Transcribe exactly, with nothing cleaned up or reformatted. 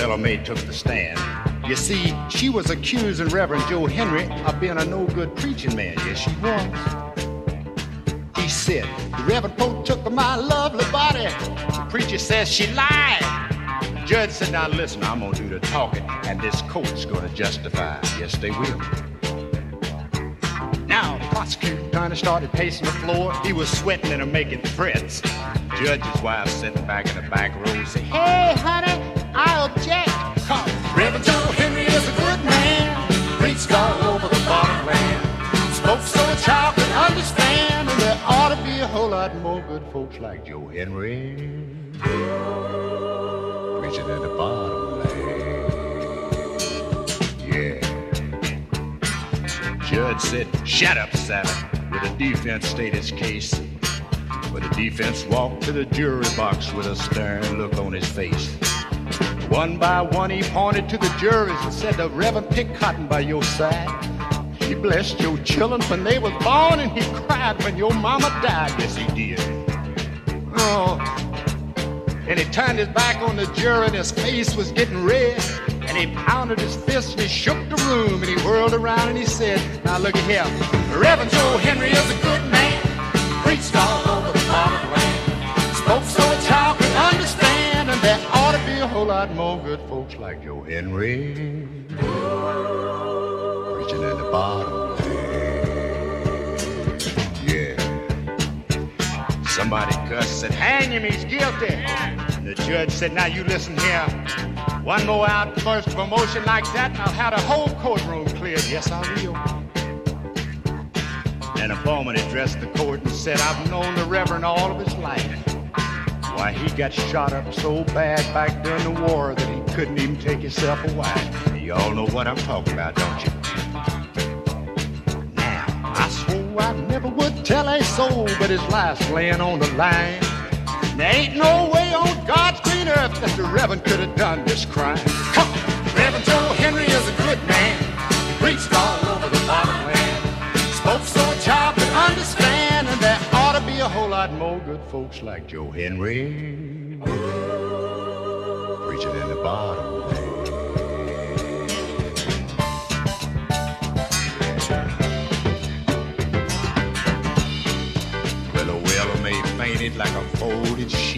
Ella Mae took the stand. You see, she was accusing Reverend Joe Henry of being a no-good preaching man. Yes, she was. He said, the Reverend Pope took my lovely body. The preacher says she lied. Judge said, now listen, I'm gonna do the talking, and this court's gonna justify. Yes, they will. Now, the prosecutor kind of started pacing the floor. He was sweating and making threats. Judge's wife sitting back in the back row said, hey, honey, I object. Come, Reverend Joe Henry is a good man. Preached all over the bottom land. Spoke so a child could understand. And there ought to be a whole lot more good folks like Joe Henry. Preaching in the bottom land. Yeah. Judge said, shut up, Sally. With the defense state its case. But the defense walked to the jury box with a stern look on his face. One by one he pointed to the juries and said, the Reverend picked cotton by your side. He blessed your children when they was born, and he cried when your mama died. Yes, he did. Oh. And he turned his back on the jury and his face was getting red. And he pounded his fist and he shook the room and he whirled around and he said, now look at here. Reverend Joe Henry is a good man. Preached all over the bottom land. Spoke so a child could understand. And there ought to be a whole lot more good folks like Joe Henry. Preaching in the bottom land. Yeah. Somebody cussed, said, hang him, he's guilty. And the judge said, now you listen here. One more outburst of emotion like that, and I'll have the whole courtroom cleared. Yes, I will. And a foreman addressed the court and said, I've known the Reverend all of his life. Why, he got shot up so bad back during the war that he couldn't even take himself a wife. You all know what I'm talking about, don't you? Now, I swore I never would tell a soul, but his life's laying on the line. There ain't no way on God's green earth that the Reverend could have done this crime. Come on. Reverend Joe Henry is a good man. He preached all over the bottom land. Spoke so a child could understand. And there ought to be a whole lot more good folks like Joe Henry. Preaching in the bottom land. Well, a well may fainted like a folded sheet.